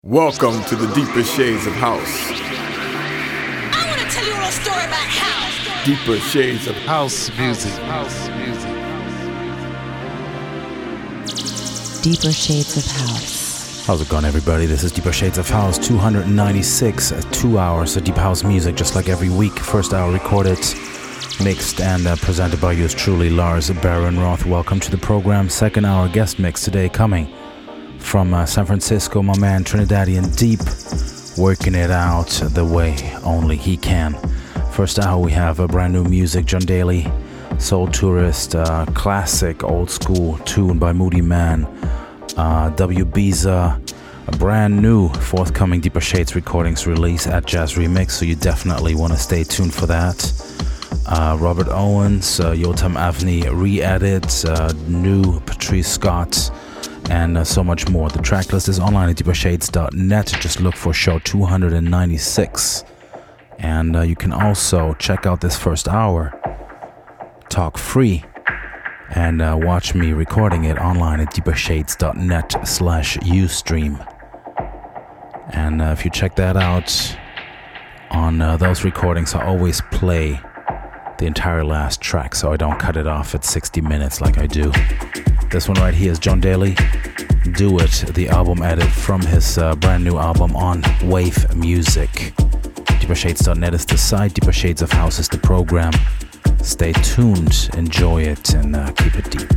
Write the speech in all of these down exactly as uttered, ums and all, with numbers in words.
Welcome to the Deeper Shades of House. I want to tell you a little story about house. Deeper Shades of House music. House music. Deeper Shades of House. How's it going, everybody? This is Deeper Shades of House two ninety-six, uh, two hours of deep house music, just like every week. First hour recorded, mixed, and uh, presented by yours truly, Lars Baron Roth. Welcome to the program. Second hour guest mix today coming from uh, San Francisco, my man Trinidadian Deep, working it out the way only he can. First hour we have a uh, brand new music, John Daly, Soul Tourist, uh, classic old school tune by Moody Man, uh, W. Biza, a brand new forthcoming Deeper Shades recordings release at Jazz Remix, so you definitely want to stay tuned for that. Uh, Robert Owens, uh, Yotam Avni re-edit, uh, new Patrice Scott, and uh, so much more. The tracklist is online at deeper shades dot net. Just look for show two ninety-six. And uh, you can also check out this first hour, talk free, and uh, watch me recording it online at deeper shades dot net slash ustream. And uh, if you check that out, on uh, those recordings I always play the entire last track, so I don't cut it off at sixty minutes like I do. This one right here is John Daly, Do It, the album edit from his uh, brand new album on Wave Music. deeper shades dot net is the site, Deeper Shades of House is the program. Stay tuned, enjoy it, and uh, keep it deep.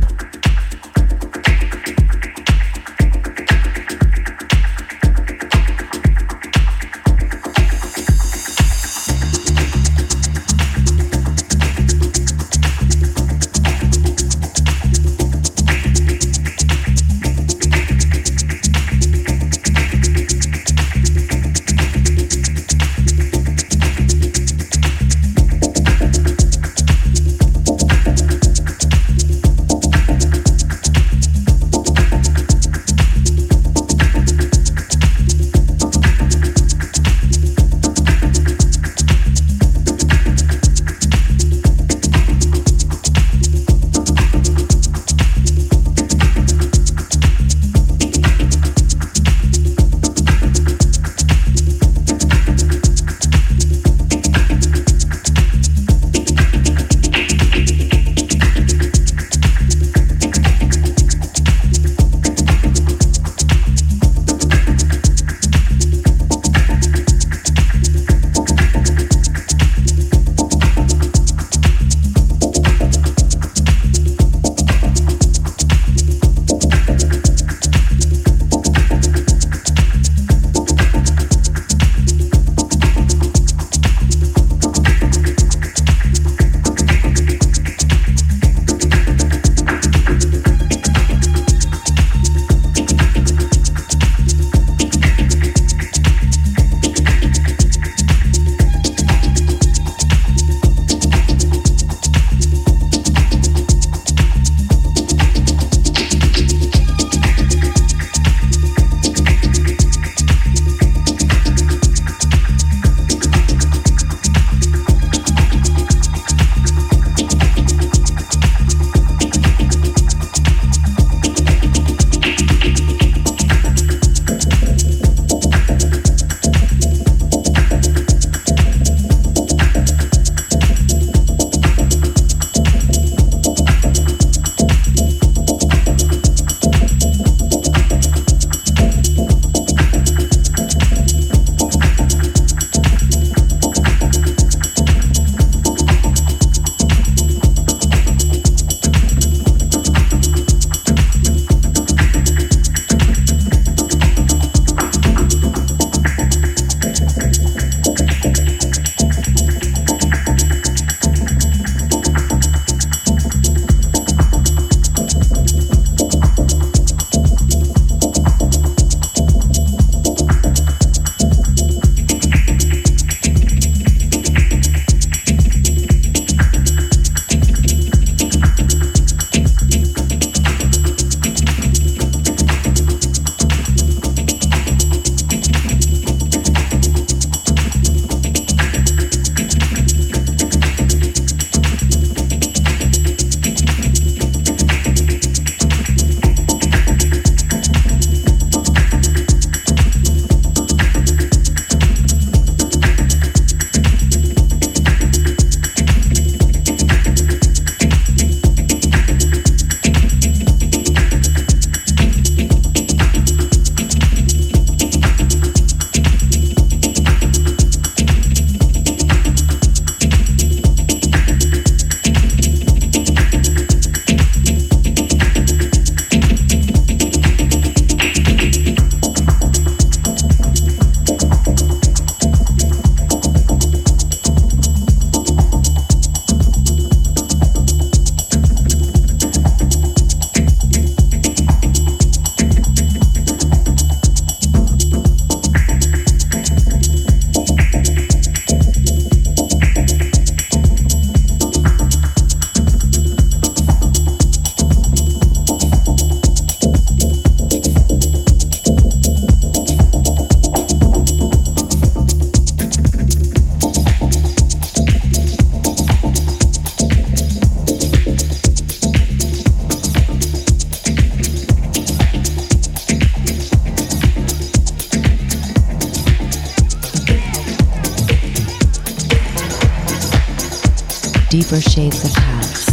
Deeper Shades of House.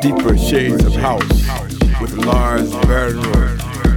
Deeper Shades of House with Lars Barenroth.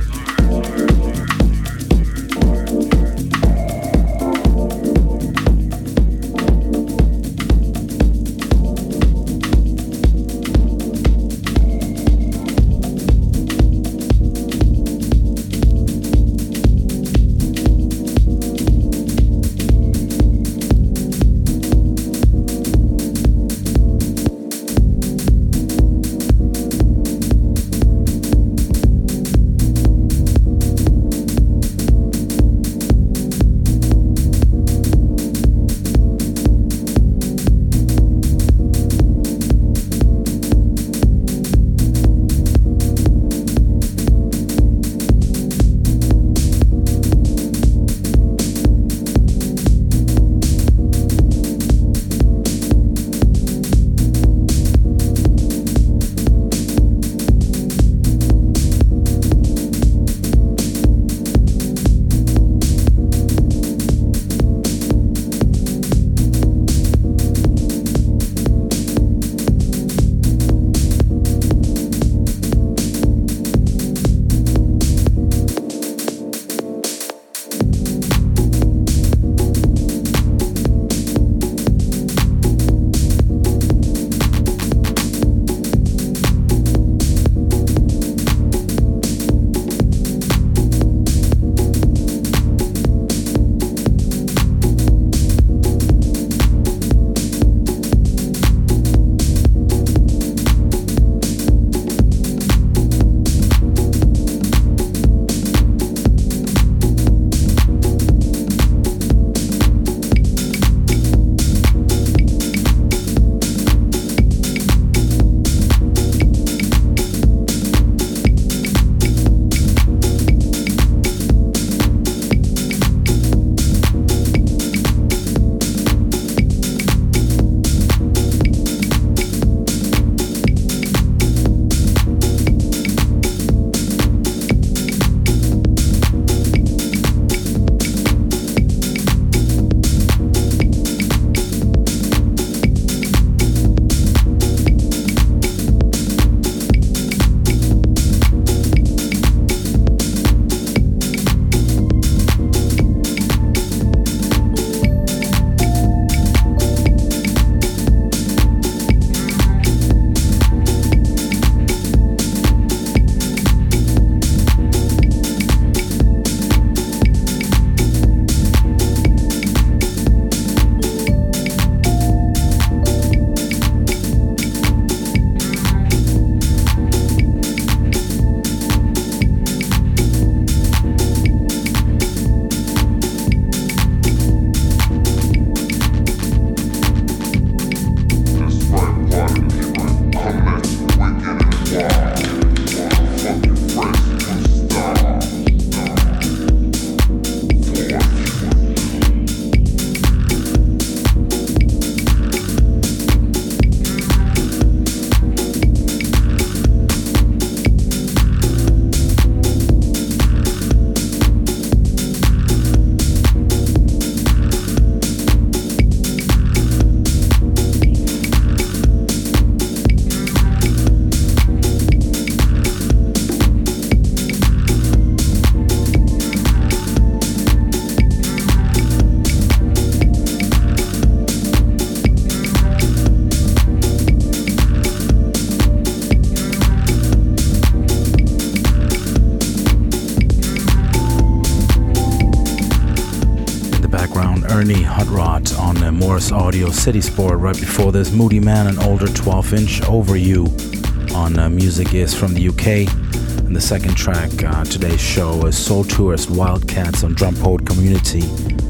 Ernie Hot Rod on uh, Morris Audio City Sport. Right before this, Moody Man, an older twelve inch Over You on uh, Music Is from the U K. And the second track, uh, today's show, is Soul Tourist Wildcats on Drum Poet Community.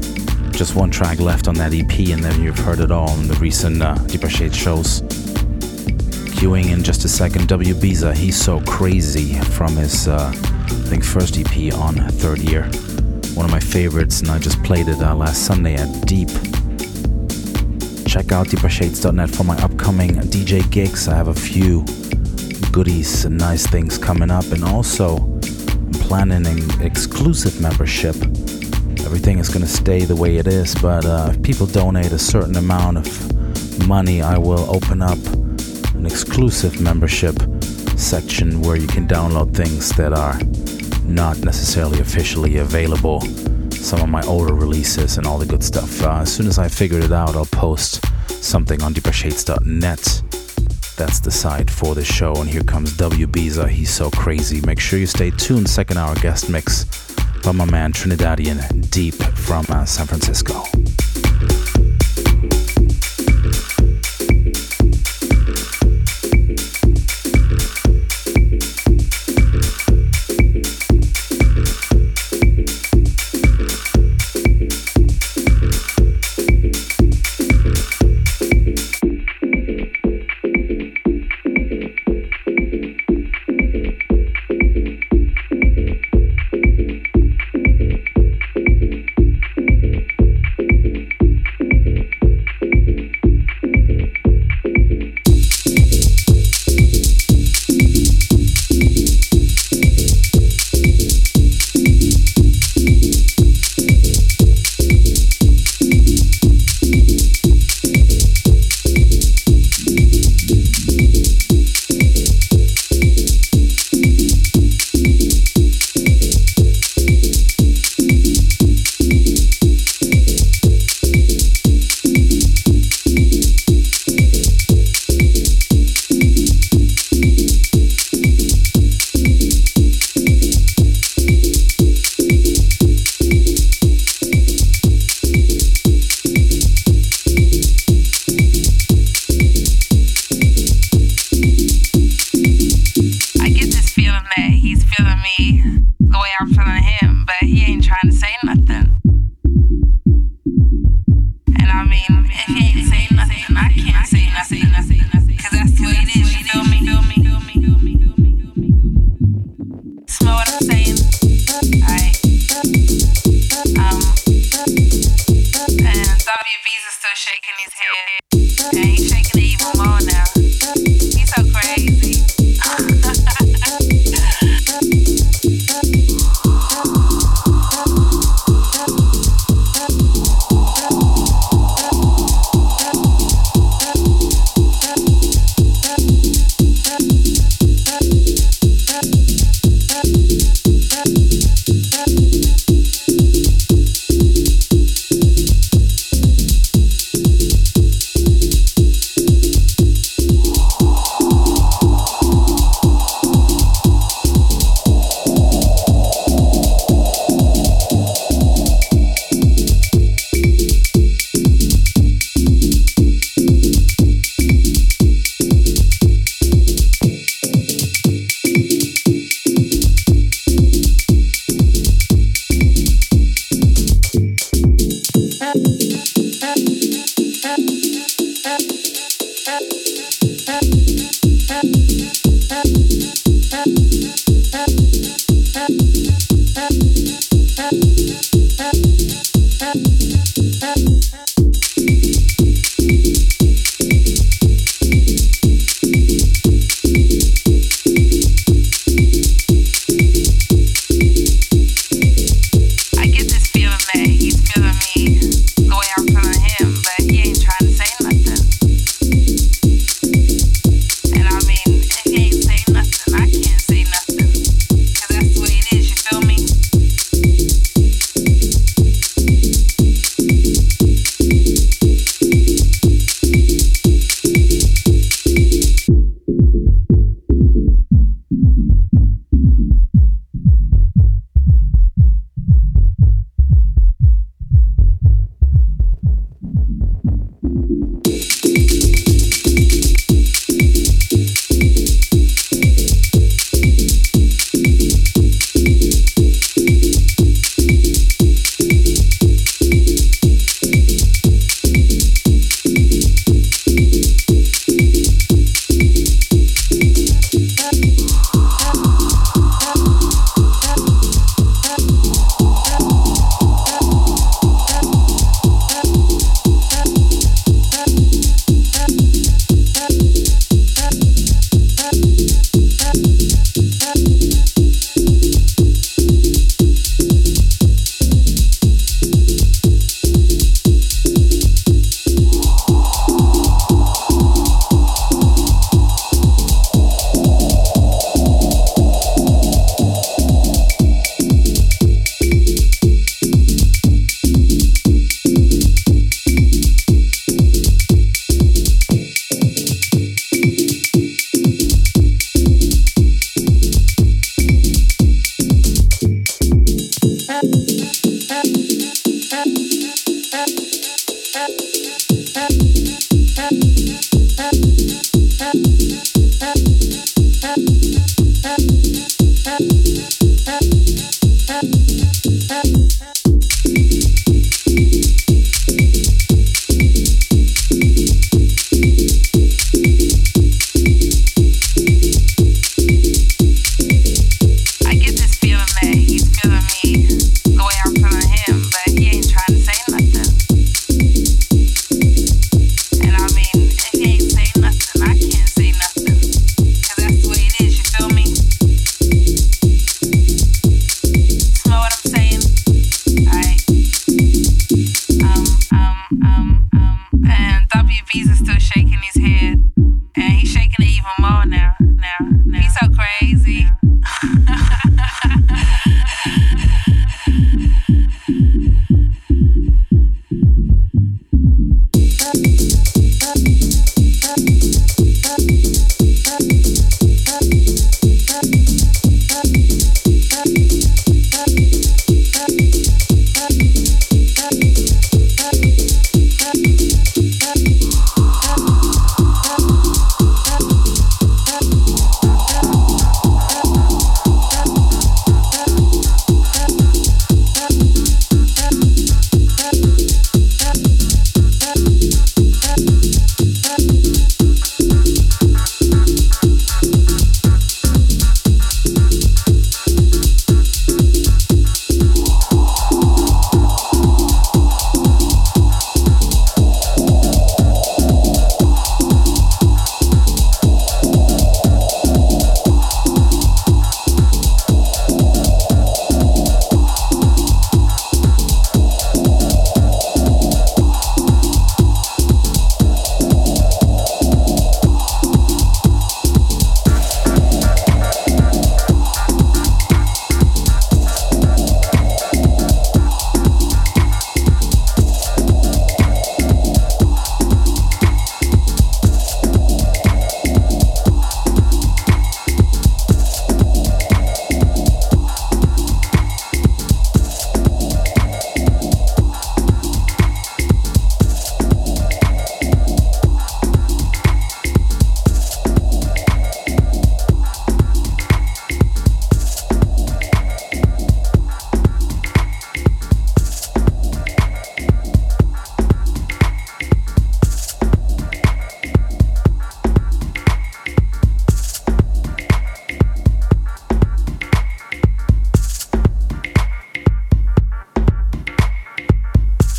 Just one track left on that E P, and then you've heard it all in the recent uh, Deeper Shade shows. Queuing in just a second, W. Biza, He's So Crazy, from his, uh, I think, first E P on Third Year. One of my favorites, and I just played it uh, last Sunday at Deep. Check out deeper shades dot net for my upcoming D J gigs. I have a few goodies and nice things coming up, and also I'm planning an exclusive membership. Everything is going to stay the way it is, but uh, if people donate a certain amount of money, I will open up an exclusive membership section where you can download things that are not necessarily officially available. Some of my older releases and all the good stuff. Uh, as soon as I figured it out, I'll post something on deeper shades dot net. That's the site for the show. And here comes W. Biza, He's So Crazy. Make sure you stay tuned. Second hour guest mix by my man Trinidadian Deep from uh, San Francisco. Thank you.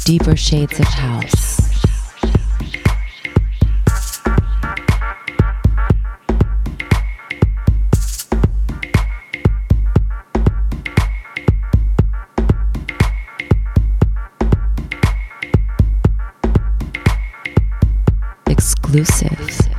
Deeper shades of house. Exclusive.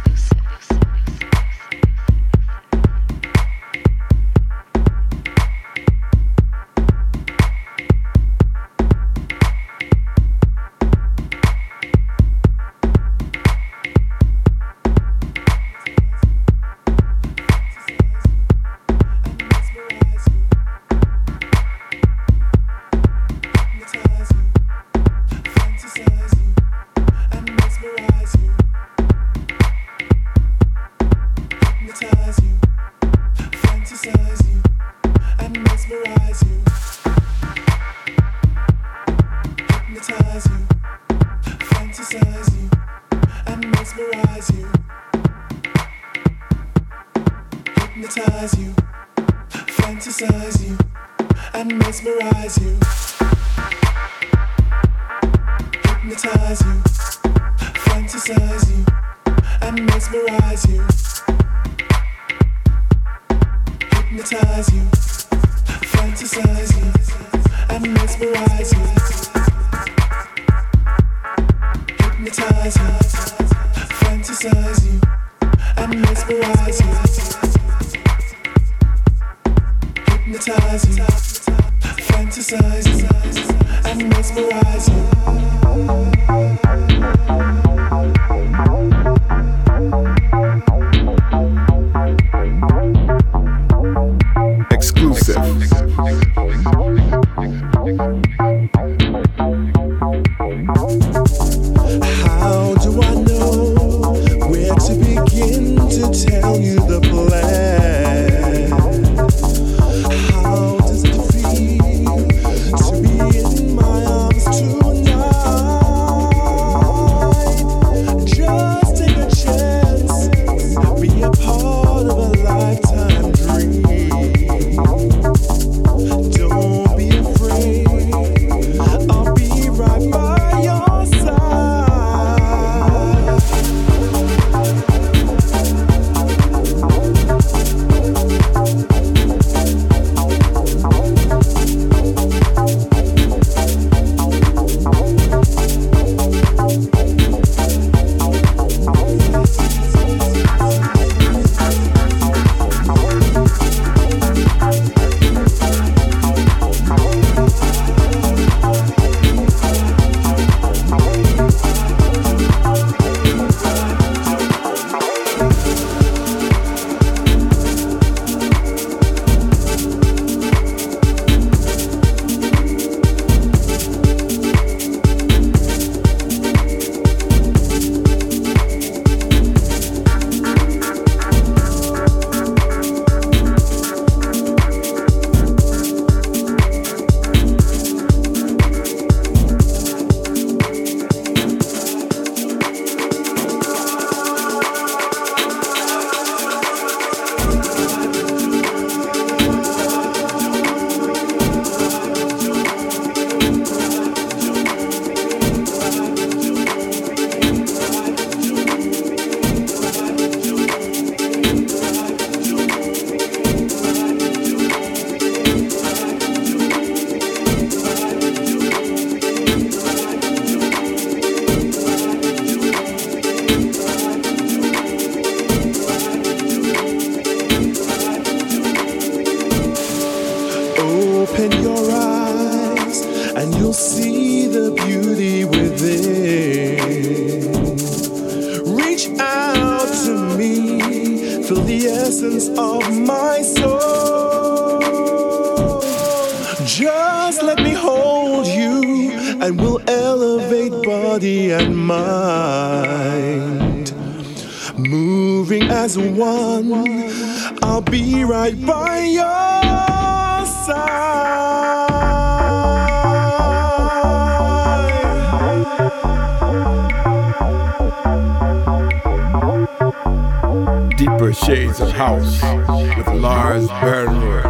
Deeper Shades of House with Lars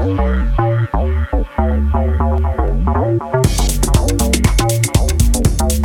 Bernroth.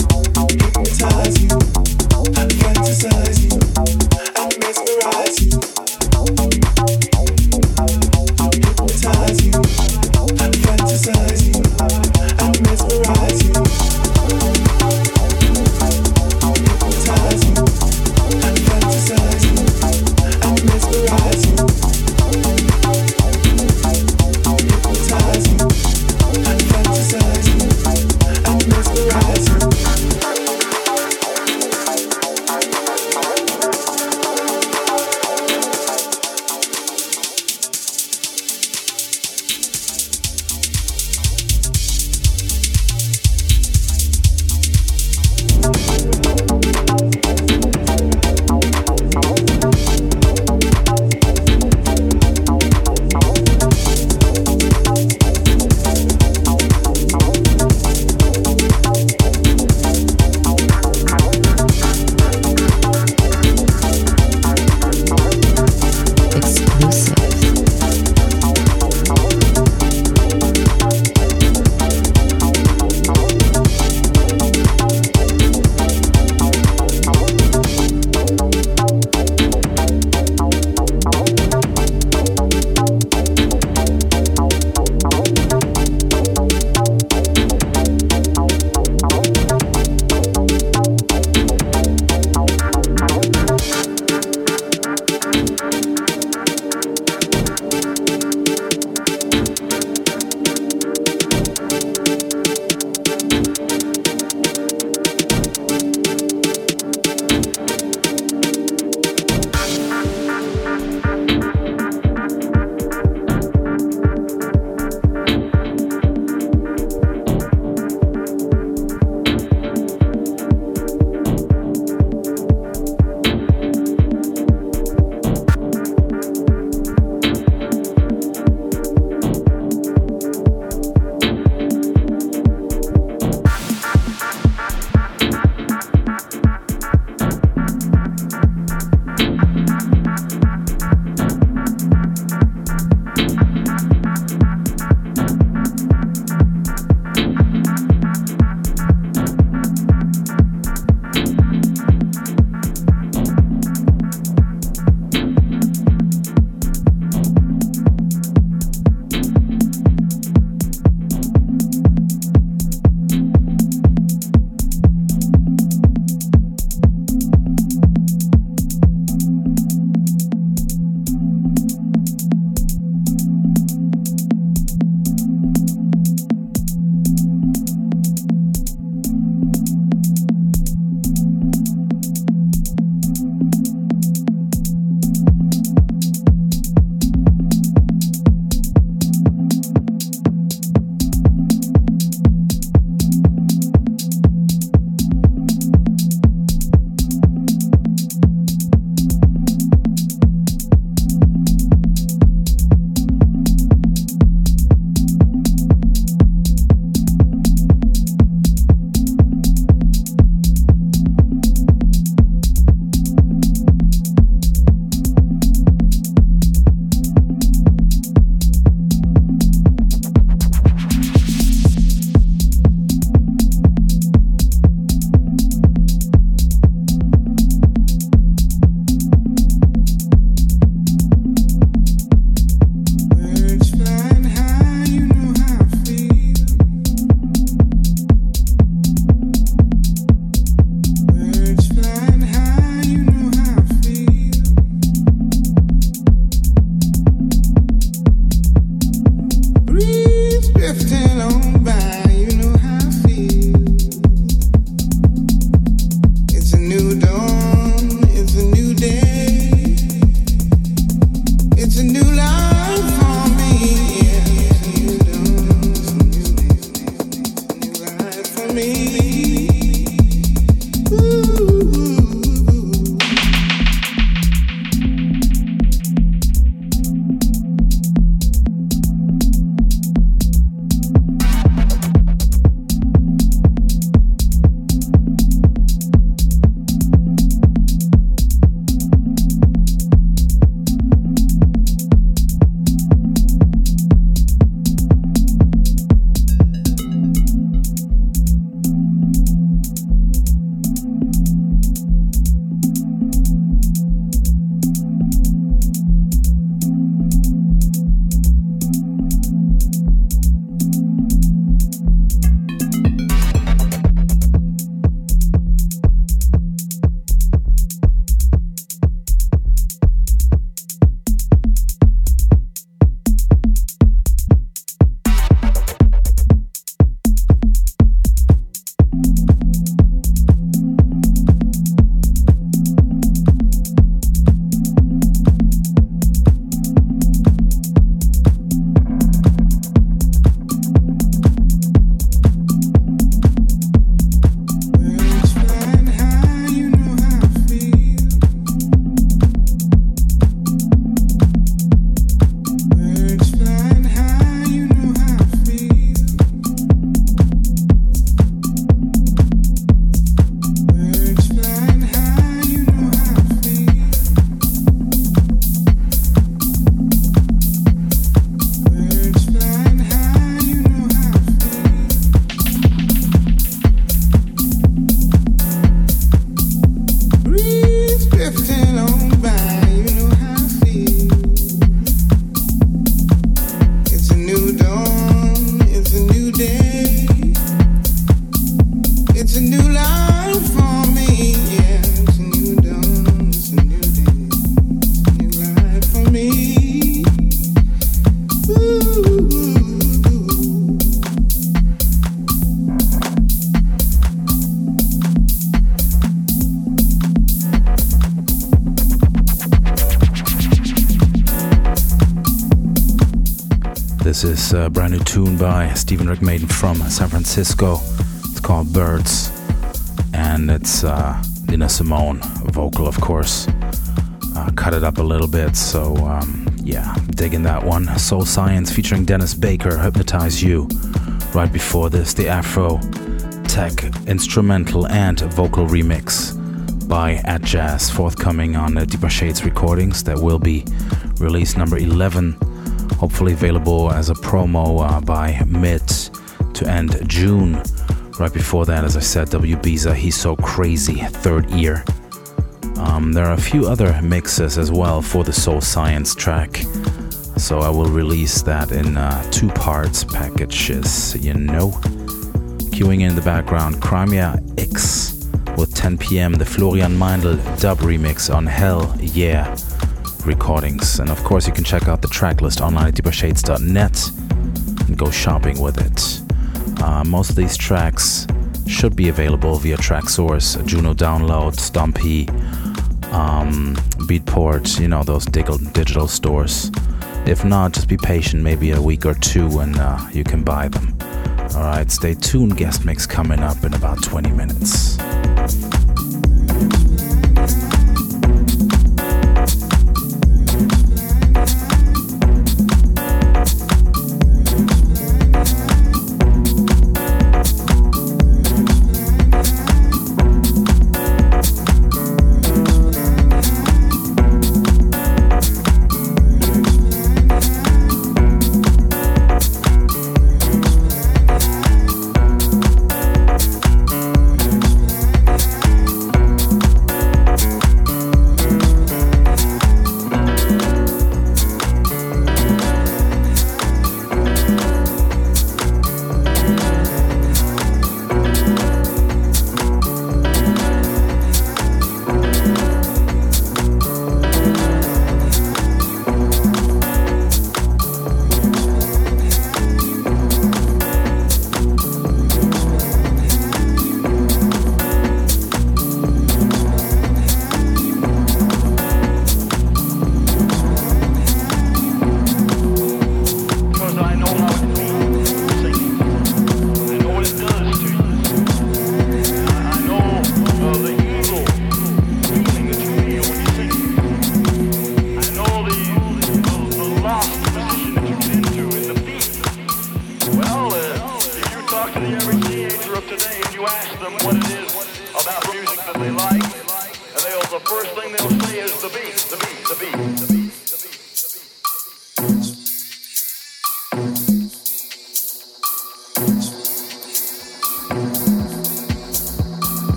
This is a brand new tune by Stephen Rick Maiden from San Francisco. It's called Birds, and it's uh, Nina Simone vocal, of course. Uh, cut it up a little bit, so um, yeah, digging that one. Soul Science featuring Dennis Baker, Hypnotize You. Right before this, the Afro Tech instrumental and vocal remix by Atjazz, forthcoming on the Deeper Shades recordings. That will be release number eleven, hopefully available as a promo uh, by mid to end June. Right before that, as I said, W. Biza, He's So Crazy, Third Ear. Um, there are a few other mixes as well for the Soul Science track, so I will release that in uh, two parts packages, you know. Queuing in the background, Crimea X with ten p.m. the Florian Meindl dub remix on Hell Yeah recordings. And of course you can check out the track list online at deeper shades dot net and go shopping with it. Uh, most of these tracks should be available via Traxsource, Juno Download, Stumpy, um, Beatport, you know, those digital, digital stores. If not, just be patient, maybe a week or two, and uh, you can buy them. Alright, stay tuned, guest mix coming up in about twenty minutes.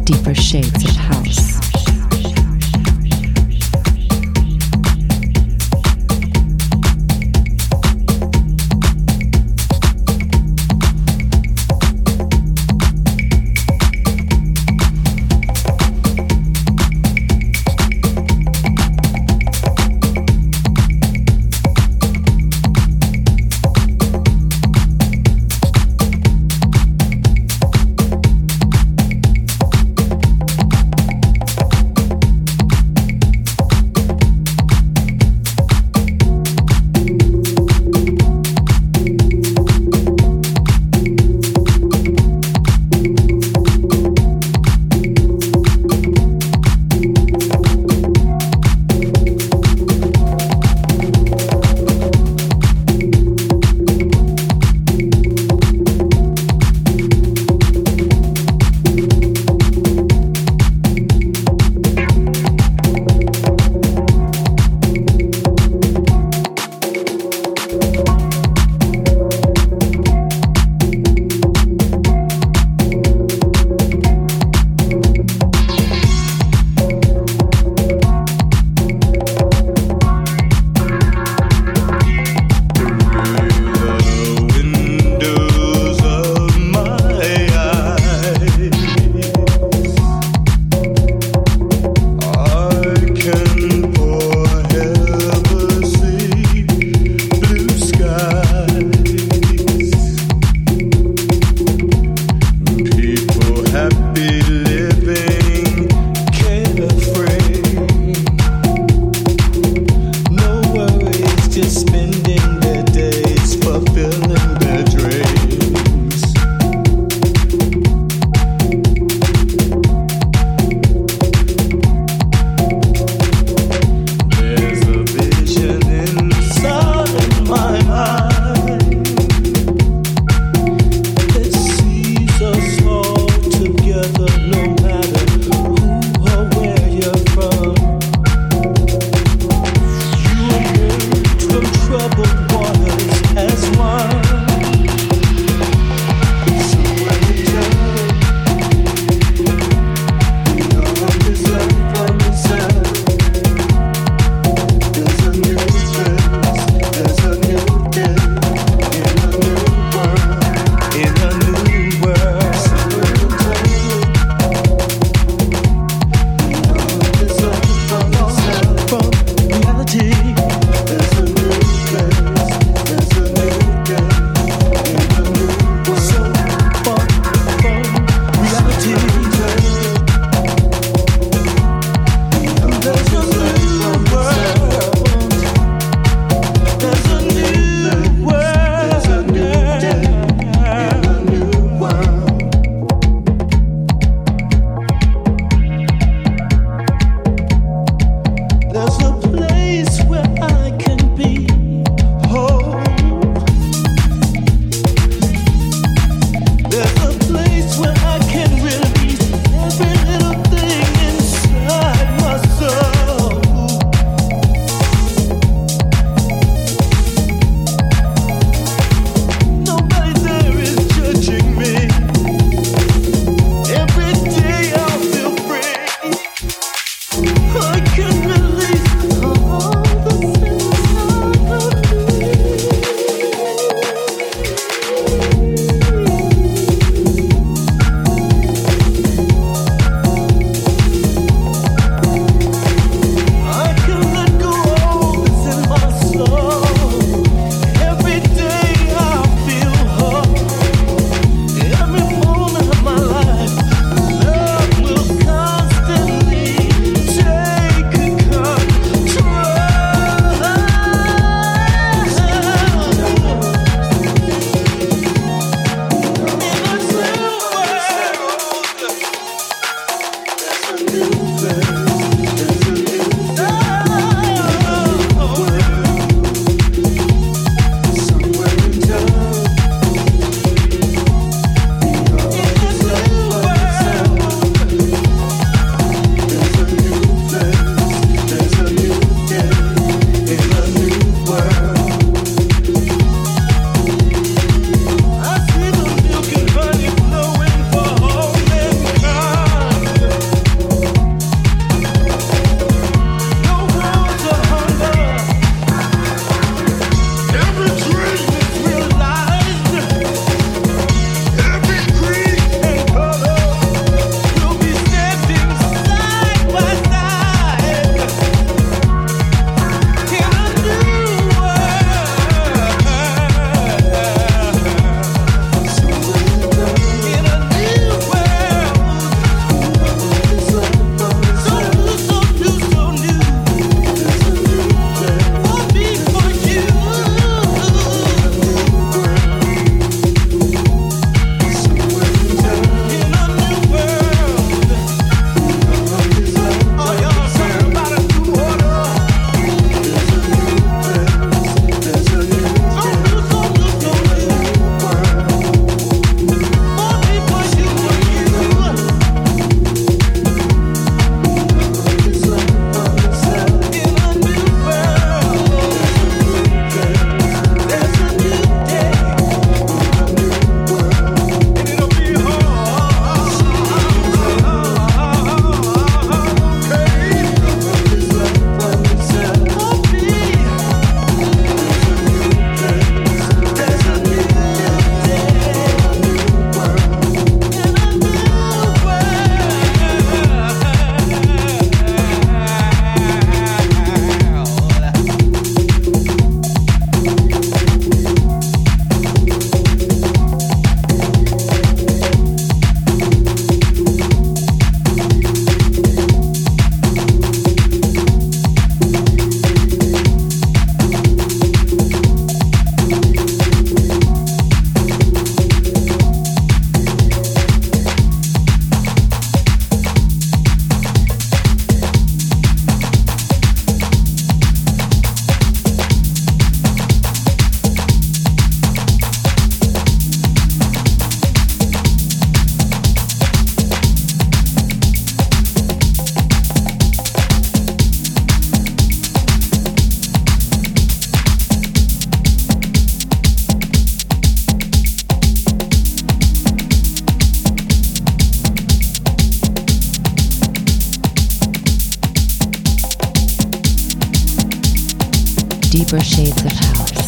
Deeper shades of house. Together. Deeper Shades of House.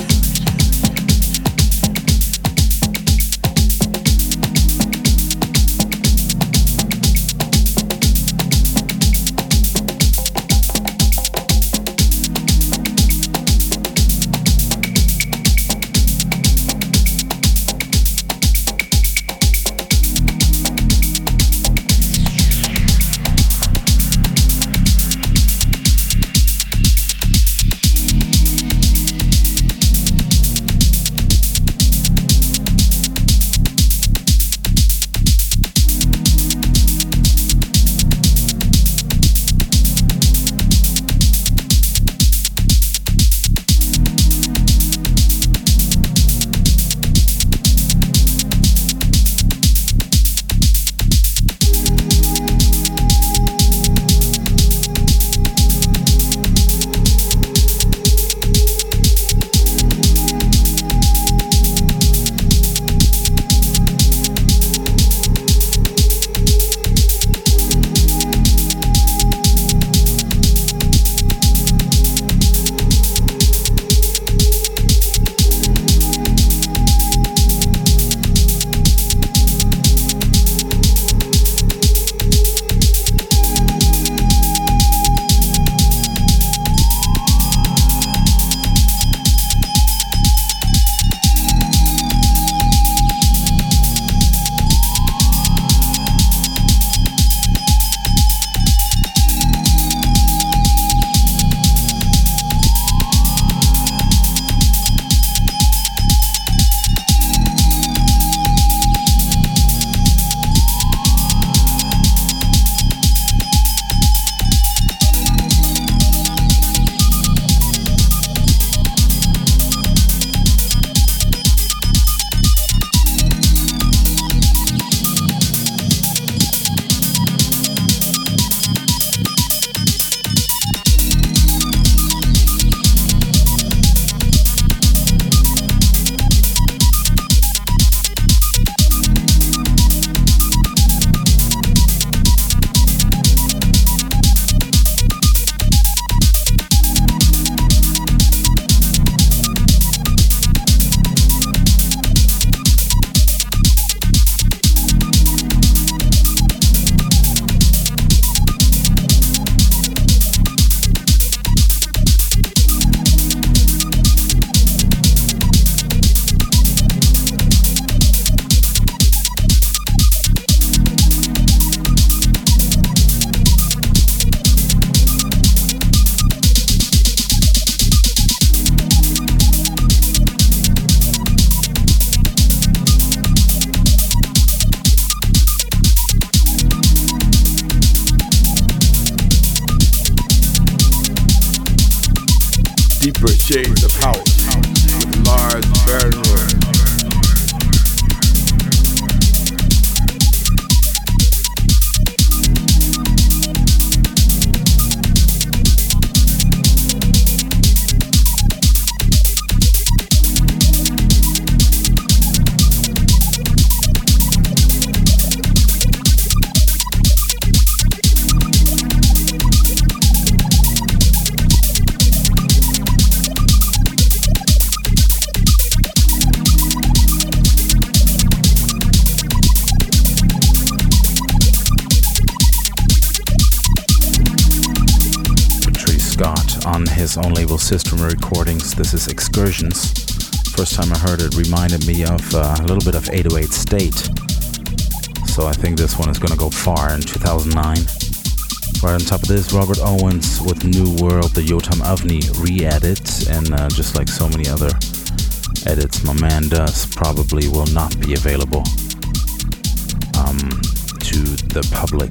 Deeper Shades of House with Lars Bernroth. On his own label System Recordings. This is Excursions. First time I heard it reminded me of uh, a little bit of eight oh eight State. So I think this one is gonna go far in two thousand nine. Right on top of this, Robert Owens with New World, the Yotam Avni re-edit, and uh, just like so many other edits my man does, probably will not be available um, to the public.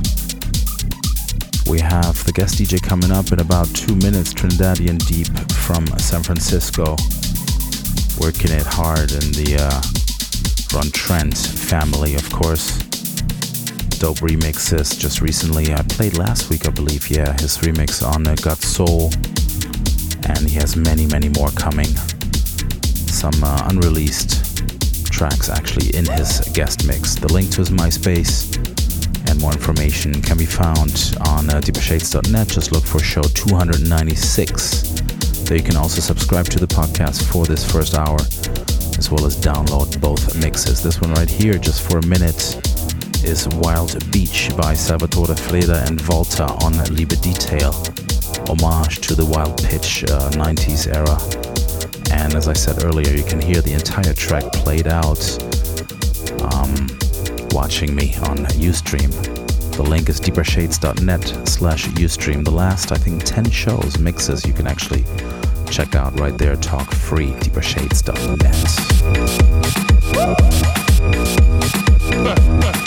We have the guest D J coming up in about two minutes, Trinidadian Deep from San Francisco, working it hard in the uh, Ron Trent family, of course. Dope remixes. Just recently, I played last week, I believe, yeah, his remix on uh, Got Soul, and he has many, many more coming. Some uh, unreleased tracks actually in his guest mix. The link to his MySpace and more information can be found on uh, deeper shades dot net. Just look for show two ninety-six. There you can also subscribe to the podcast for this first hour, as well as download both mixes. This one right here, just for a minute, is Wild Beach by Salvatore Freda and Volta on Liebe Detail, homage to the Wild Pitch uh, nineties era. And as I said earlier, you can hear the entire track played out um, watching me on Ustream. The link is deepershades.net slash Ustream. The last, I think, ten shows, mixes, you can actually check out right there, talk free, deepershades dot net.